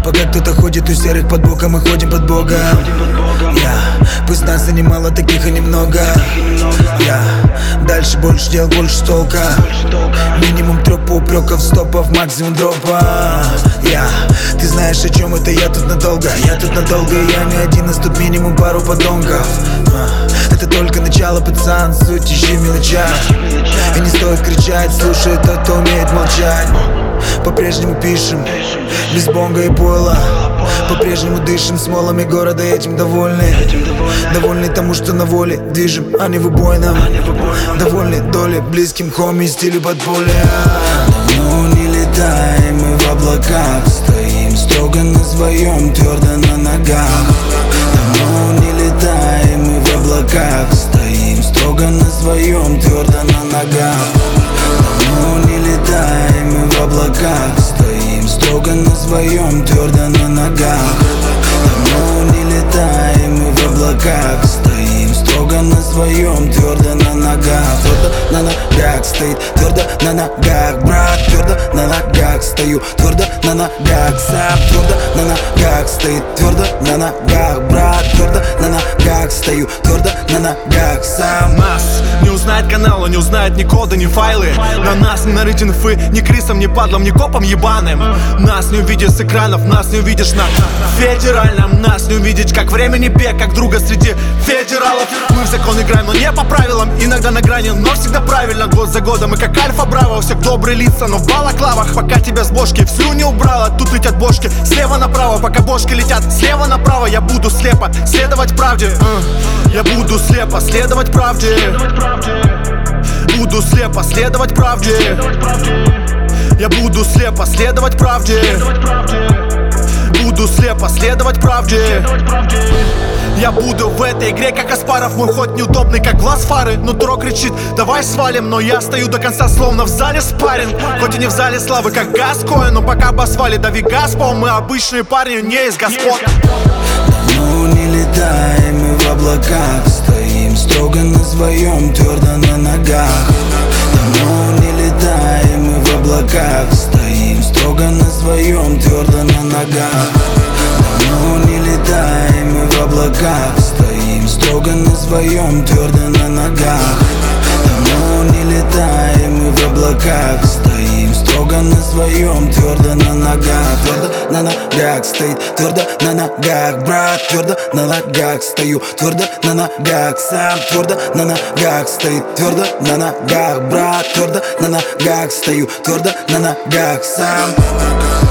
Пока кто-то ходит у серых под боком, мы ходим под Богом. Пусть нас и немало, таких и немного. Дальше больше дел, больше толка. Минимум трёпа, упреков, стопов, максимум дропа. Ты знаешь, о чем это, я тут надолго. Я тут надолго, и я не один, нас тут минимум пару подонков. Это только начало, пацан, суть ищи в мелочах. И не стоит кричать, слушай тот, кто умеет молчать. По-прежнему пишем, без бонга и пойла. По-прежнему дышим смолами города, этим довольны. Довольны тому, что на воле движем, а не в убойном. Довольны долей, близким хоми, стилю подполья. Давно не летаем мы в облаках, стоим строго на своем, твердо на ногах. Давно не летаем мы в облаках, стоим строго на своем, твердо на ногах. Давно не летаем мы в облаках, стоим строго на своем, твердо на ногах. Давно не летаем мы в облаках, стоим строго на своем, твердо на ногах. Твердо на ногах стоит, твердо на ногах, брат, твердо на ногах стою, твердо на ногах, сам твердо на ногах стоит, твердо на ногах, брат, твердо на ногах стою, твердо на ногах, сам. Нас не узнает канала, не узнает ни кода, ни файлы. На нас не нарыть инфы, ни крисом, ни падлом, ни копом ебаным. Нас не увидишь с экранов, нас не увидишь на федеральном. Нас не увидишь как времени бег, как друга среди федералов. Мы в закон играем, но не по правилам. Иногда на грани, но всегда правильно. Год за годом мы как альфа-браво. У всех добрые лица, но в балаклавах. Пока тебя с бошки всю не убрала, тут летят бошки слева направо. Пока бошки летят слева направо, я буду слепо следовать правде. Я буду слепо следовать правде. Буду слепо следовать правде. Я буду слепо следовать правде. Буду слепо следовать правде. Я буду в этой игре как Аспаров. Мой ход неудобный, как глаз фары. Нутро кричит, давай свалим. Но я стою до конца, словно в зале спарринг. Хоть и не в зале славы, как Гаскоин, но пока бы асфали дави газ, мы обычные парни, не из господ. Давно не летаем мы в облаках, стоим строго на своем, твердо на ногах. Давно не летаем мы в облаках, стоим строго на своем, твердо на ногах. Давно не летаем мы в облаках, стоим строго на своем, твердо на ногах. Давно не летаем мы в облаках, стоим строго на своем, твердо на ногах. Твердо на ногах стоит, твердо на ногах, брат, твердо на ногах стою, твердо на ногах, сам твердо на ногах стоит, твердо на ногах, брат, твердо на ногах стою, твердо на ногах, сам.